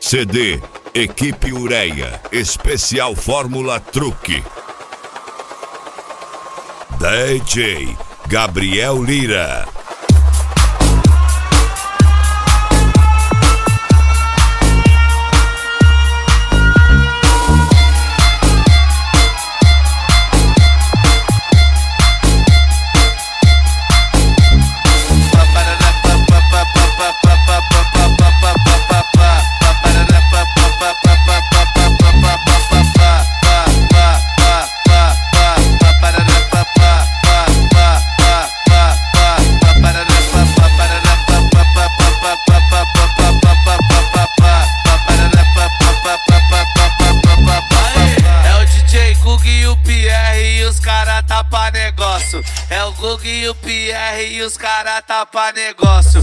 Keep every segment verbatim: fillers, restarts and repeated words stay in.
C D Equipe Ureia, especial Fórmula Truque. D J Gabriel Lira. É o Gug e o Pierre e os cara tapa negócio.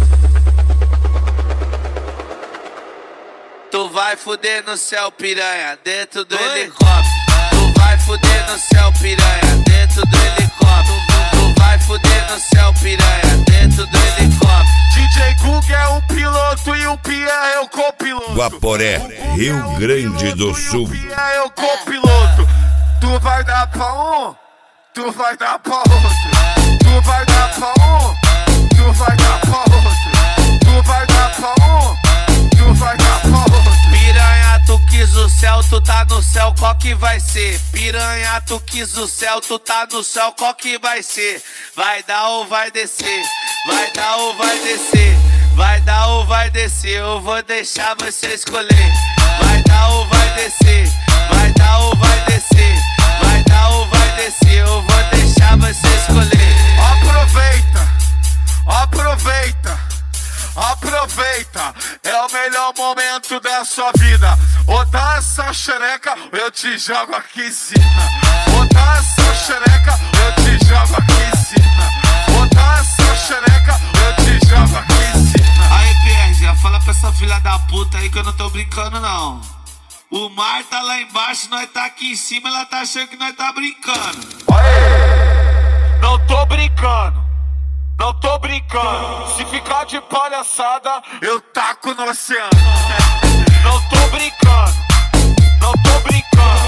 Tu vai fuder no céu, piranha, dentro do Oi? helicóptero. Tu vai fuder no céu, piranha, dentro do helicóptero. Tu vai fuder no céu, piranha, dentro do helicóptero. D J Gug é o piloto e o Pierre é o copiloto. Guaporé, Rio Grande do Sul. O Pierre é o copiloto. Tu vai dar pra um, tu vai dar pra outro. Tu vai dar pra um, tu vai dar pra outro. Tu vai dar pra um, tu vai dar pra outro. Piranha, tu quis o céu, tu tá no céu, qual que vai ser? Piranha, tu quis o céu, tu tá no céu, qual que vai ser? Vai dar ou vai descer? Vai dar ou vai descer? Vai dar ou vai descer? Eu vou deixar você escolher. Vai dar ou vai descer? Vai dar ou vai descer? Vai dar ou vai descer? Eu vou deixar você escolher. Aproveita, aproveita, aproveita. É o melhor momento da sua vida. Ou dá essa xereca, eu te jogo aqui em cima. Ou dá essa xereca, eu te jogo aqui em cima. Ou dá essa xereca, eu te jogo aqui em cima. Aí, Pierre, já fala pra essa filha da puta aí que eu não tô brincando, não. O mar tá lá embaixo, nós tá aqui em cima, ela tá achando que nós tá brincando. Aê! Não tô brincando, não tô brincando. Se ficar de palhaçada, eu taco no oceano. Não tô brincando, não tô brincando.